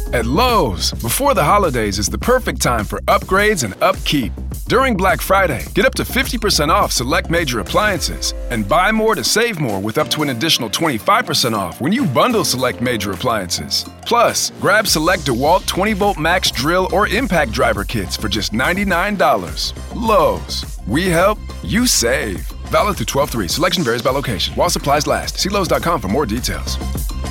At Lowe's, before the holidays is the perfect time for upgrades and upkeep. During Black Friday, get up to 50% off select major appliances and buy more to save more with up to an additional 25% off when you bundle select major appliances. Plus, grab select DeWalt 20-volt max drill or impact driver kits for just $99. Lowe's, we help, you save. Valid through 12/3. Selection varies by location. While supplies last. See Lowe's.com for more details.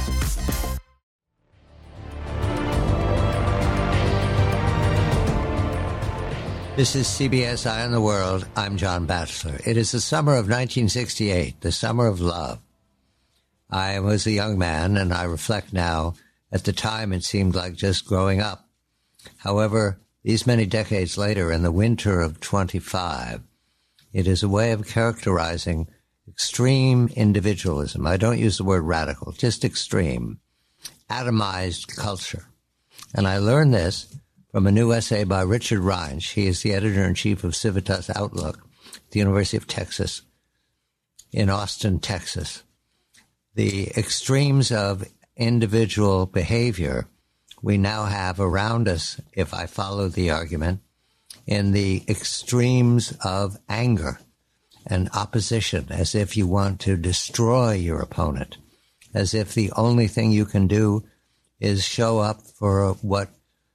This is CBS Eye on the World. I'm John Batchelor. It is the summer of 1968, the summer of love. I was a young man, and I reflect now, at the time it seemed like just growing up. However, these many decades later, in the winter of 25, it is a way of characterizing extreme individualism. I don't use the word radical, just extreme, atomized culture. And I learned this from a new essay by Richard Reinsch. He is the editor-in-chief of Civitas Outlook at the University of Texas in Austin, Texas. The extremes of individual behavior we now have around us, if I follow the argument, in the extremes of anger and opposition, as if you want to destroy your opponent, as if the only thing you can do is show up for what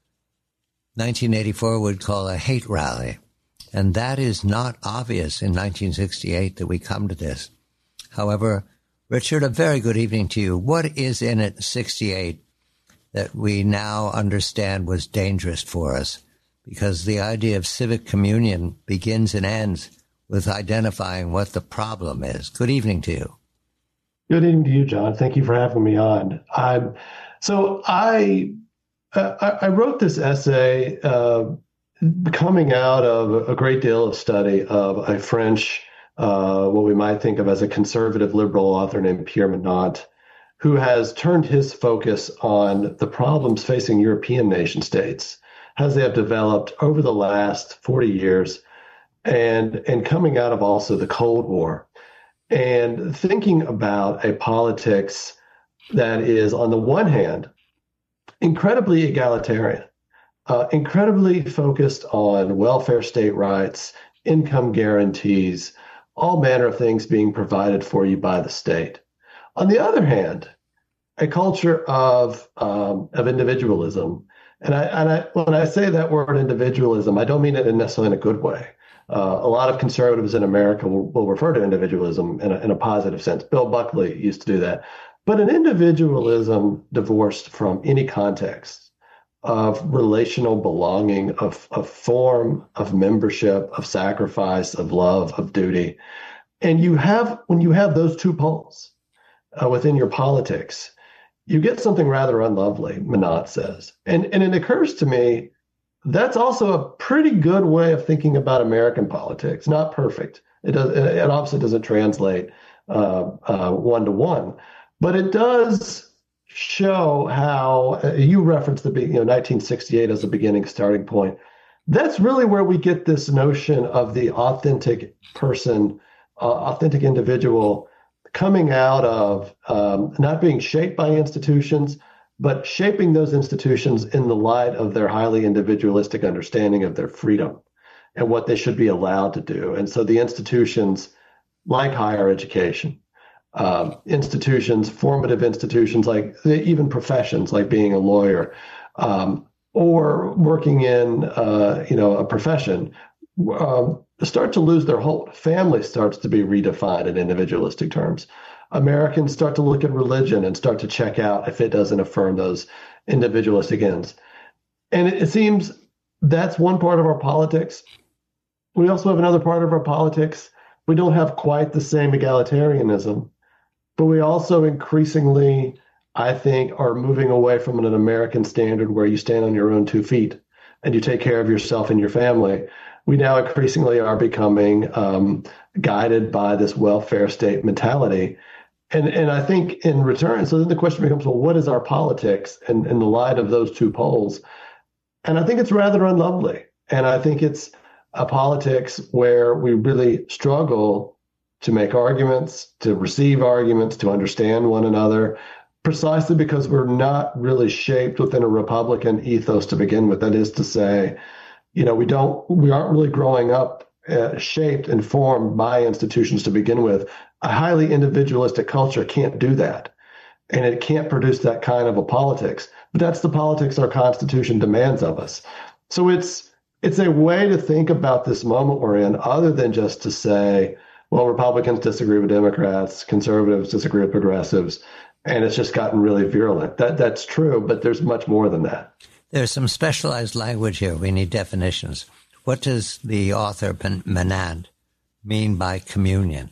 1984 would call a hate rally. And that is not obvious in 1968 that we come to this. However, Richard, a very good evening to you. What is in it 68 that we now understand was dangerous for us? Because the idea of civic communion begins and ends with identifying what the problem is. Good evening to you. Good evening to you, John. Thank you for having me on. I wrote this essay coming out of a great deal of study of a French, what we might think of as a conservative liberal author named Pierre Menant, who has turned his focus on the problems facing European nation states as they have developed over the last 40 years and coming out of also the Cold War, and thinking about a politics that is, on the one hand, incredibly egalitarian, incredibly focused on welfare state rights, income guarantees, all manner of things being provided for you by the state. On the other hand, a culture of individualism. And I when I say that word individualism, I don't mean it necessarily in a good way. A lot of conservatives in America will refer to individualism in a positive sense. Bill Buckley used to do that. But an individualism divorced from any context of relational belonging, of form, of membership, of sacrifice, of love, of duty. And when you have those two poles within your politics, you get something rather unlovely, Menant says. And it occurs to me that's also a pretty good way of thinking about American politics. Not perfect. It obviously doesn't translate one-to-one. But it does show how you referenced the 1968 as a beginning starting point. That's really where we get this notion of the authentic person, authentic individual coming out of not being shaped by institutions, but shaping those institutions in the light of their highly individualistic understanding of their freedom and what they should be allowed to do. And so the institutions like higher education, institutions, formative institutions, like even professions like being a lawyer or working in a profession, start to lose their hold. Family starts to be redefined in individualistic terms. Americans start to look at religion and start to check out if it doesn't affirm those individualistic ends. And it seems that's one part of our politics. We also have another part of our politics. We don't have quite the same egalitarianism, but we also increasingly, I think, are moving away from an American standard where you stand on your own 2 feet and you take care of yourself and your family. We now increasingly are becoming guided by this welfare state mentality. And I think in return, so then the question becomes, well, what is our politics in the light of those two poles? And I think it's rather unlovely. And I think it's a politics where we really struggle to make arguments, to receive arguments, to understand one another. precisely because we're not really shaped within a Republican ethos to begin with. That is to say, we aren't really growing up shaped and formed by institutions to begin with. A highly individualistic culture can't do that, and it can't produce that kind of a politics. But that's the politics our Constitution demands of us. So it's a way to think about this moment we're in, other than just to say, well, Republicans disagree with Democrats, conservatives disagree with progressives, and it's just gotten really virulent. That's true, but there's much more than that. There's some specialized language here. We need definitions. What does the author Menand mean by communion?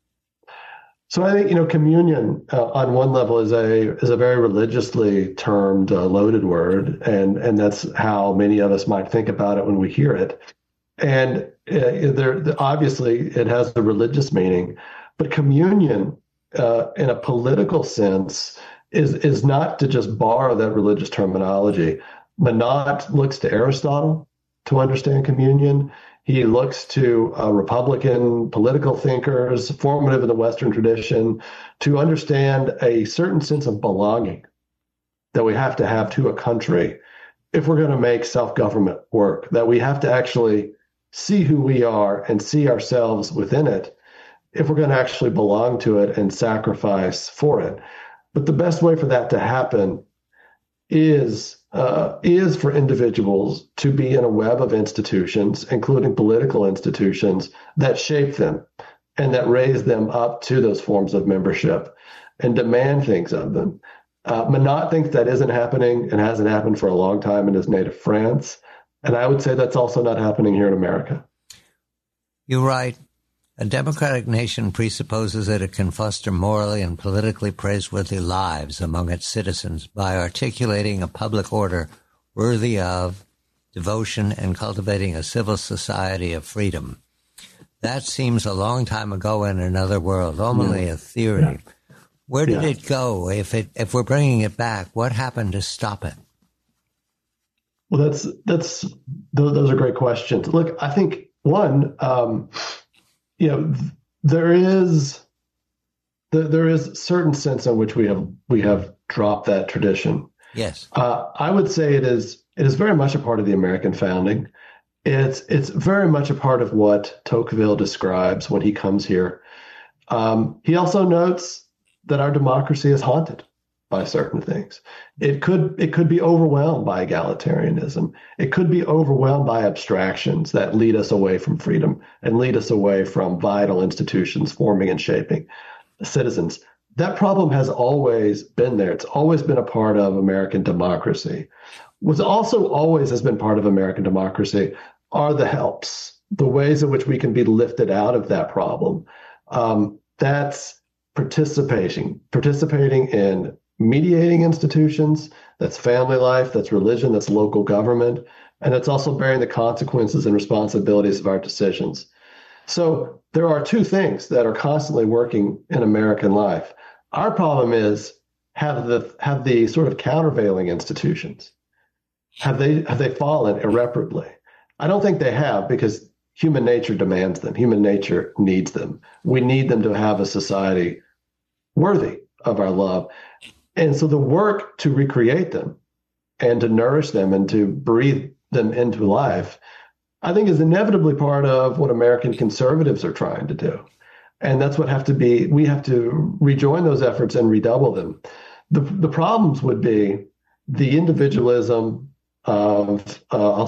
So I think communion on one level is a very religiously termed loaded word, and that's how many of us might think about it when we hear it. And obviously it has the religious meaning, but communion in a political sense is not to just borrow that religious terminology. Menand looks to Aristotle to understand communion. He looks to Republican political thinkers, formative in the Western tradition, to understand a certain sense of belonging that we have to have to a country if we're going to make self-government work, that we have to actually see who we are and see ourselves within it if we're going to actually belong to it and sacrifice for it. But the best way for that to happen is for individuals to be in a web of institutions, including political institutions, that shape them and that raise them up to those forms of membership and demand things of them. Menand thinks that isn't happening and hasn't happened for a long time in his native France. And I would say that's also not happening here in America. You write, a democratic nation presupposes that it can foster morally and politically praiseworthy lives among its citizens by articulating a public order worthy of devotion and cultivating a civil society of freedom. That seems a long time ago in another world, only a theory. Yeah. Where did it go? If we're bringing it back, what happened to stop it? Well, those are great questions. Look, I think one, there is a certain sense in which we have dropped that tradition. Yes, I would say it is very much a part of the American founding. It's very much a part of what Tocqueville describes when he comes here. He also notes that our democracy is haunted by certain things. It could be overwhelmed by egalitarianism. It could be overwhelmed by abstractions that lead us away from freedom and lead us away from vital institutions forming and shaping citizens. That problem has always been there. It's always been a part of American democracy. What also always has been part of American democracy are the helps, the ways in which we can be lifted out of that problem. That's participating in mediating institutions, that's family life, that's religion, that's local government, and it's also bearing the consequences and responsibilities of our decisions. So there are two things that are constantly working in American life. Our problem is have the sort of countervailing institutions, have they fallen irreparably? I don't think they have, because human nature demands them. Human nature needs them. We need them to have a society worthy of our love. And so the work to recreate them and to nourish them and to breathe them into life, I think, is inevitably part of what American conservatives are trying to do. And that's what we have to rejoin those efforts and redouble them. The problems would be the individualism of,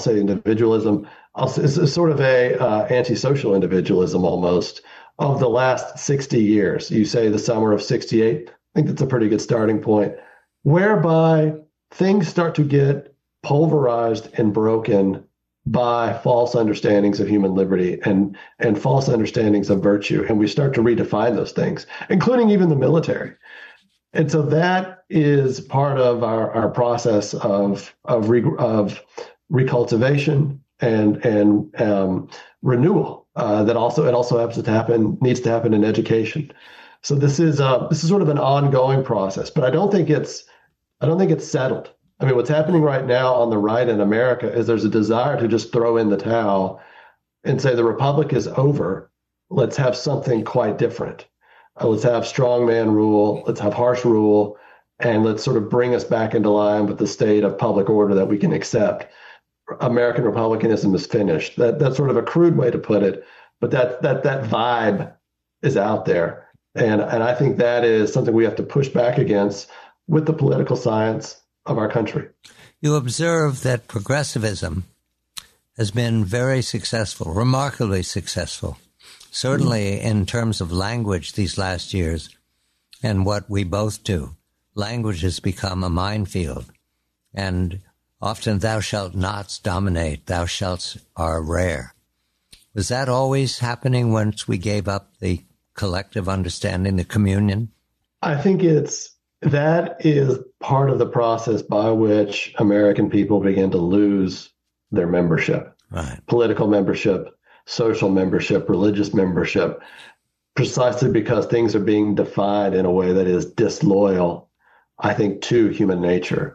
it's sort of a antisocial individualism almost of the last 60 years. You say the summer of 68. I think that's a pretty good starting point, whereby things start to get pulverized and broken by false understandings of human liberty and false understandings of virtue. And we start to redefine those things, including even the military. And so that is part of our process of recultivation and renewal. That also needs to happen in education. So this is sort of an ongoing process, but I don't think it's settled. I mean, what's happening right now on the right in America is there's a desire to just throw in the towel and say the republic is over. Let's have something quite different. Let's have strongman rule. Let's have harsh rule. and let's sort of bring us back into line with the state of public order that we can accept. American republicanism is finished. That's sort of a crude way to put it, but that vibe is out there. And I think that is something we have to push back against with the political science of our country. You observe that progressivism has been very successful, remarkably successful, certainly in terms of language these last years and what we both do. Language has become a minefield, and often thou shalt nots dominate, thou shalts are rare. Was that always happening once we gave up the collective understanding, the communion? I think that is part of the process by which American people begin to lose their membership, right? Political membership, social membership, religious membership, precisely because things are being defined in a way that is disloyal, I think, to human nature.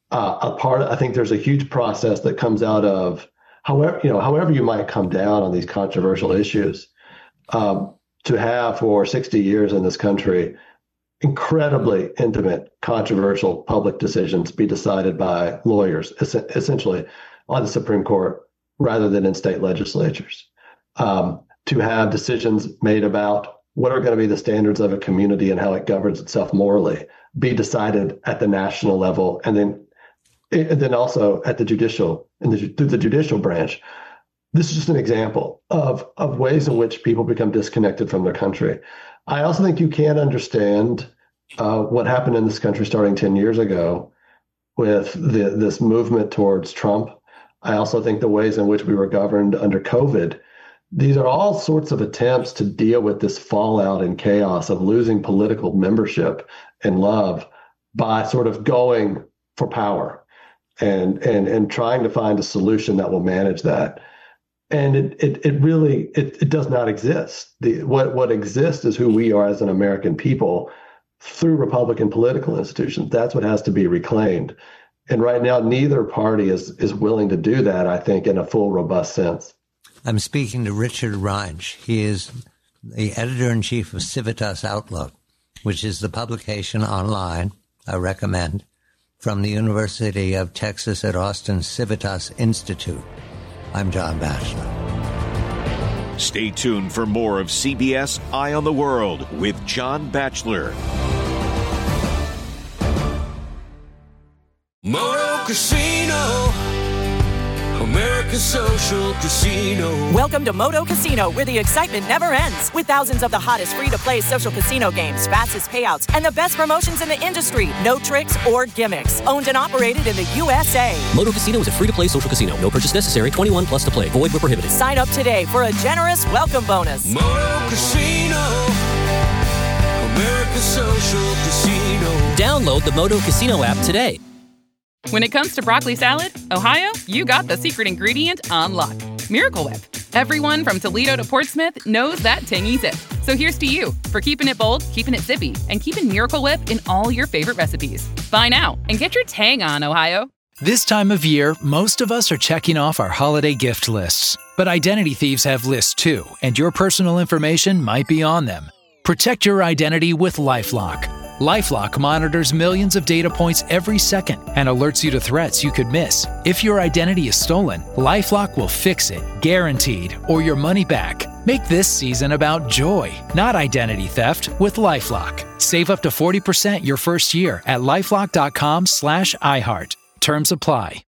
I think there's a huge process that comes out of however you might come down on these controversial issues, to have for 60 years in this country, incredibly intimate, controversial public decisions be decided by lawyers, essentially on the Supreme Court, rather than in state legislatures. To have decisions made about what are going to be the standards of a community and how it governs itself morally be decided at the national level, and then also at the judicial, through the judicial branch. This is just an example of ways in which people become disconnected from their country. I also think you can't understand what happened in this country starting 10 years ago with this movement towards Trump. I also think the ways in which we were governed under COVID, these are all sorts of attempts to deal with this fallout and chaos of losing political membership and love by sort of going for power and trying to find a solution that will manage that. And it really does not exist. What exists is who we are as an American people through Republican political institutions. That's what has to be reclaimed. And right now, neither party is willing to do that, I think, in a full, robust sense. I'm speaking to Richard Reinsch. He is the editor-in-chief of Civitas Outlook, which is the publication online, I recommend, from the University of Texas at Austin's Civitas Institute. I'm John Batchelor. Stay tuned for more of CBS Eye on the World with John Batchelor. Moto Casino, America's social casino. Welcome to Moto Casino, where the excitement never ends. With thousands of the hottest free-to-play social casino games, fastest payouts, and the best promotions in the industry. No tricks or gimmicks. Owned and operated in the USA. Moto Casino is a free-to-play social casino. No purchase necessary. 21 plus to play. Void where prohibited. Sign up today for a generous welcome bonus. Moto Casino, America's social casino. Download the Moto Casino app today. When it comes to broccoli salad, Ohio, you got the secret ingredient on lock. Miracle Whip. Everyone from Toledo to Portsmouth knows that tangy zip. So here's to you for keeping it bold, keeping it zippy, and keeping Miracle Whip in all your favorite recipes. Buy now and get your tang on, Ohio. This time of year, most of us are checking off our holiday gift lists. But identity thieves have lists too, and your personal information might be on them. Protect your identity with LifeLock. LifeLock monitors millions of data points every second and alerts you to threats you could miss. If your identity is stolen, LifeLock will fix it, guaranteed, or your money back. Make this season about joy, not identity theft, with LifeLock. Save up to 40% your first year at LifeLock.com/iHeart. Terms apply.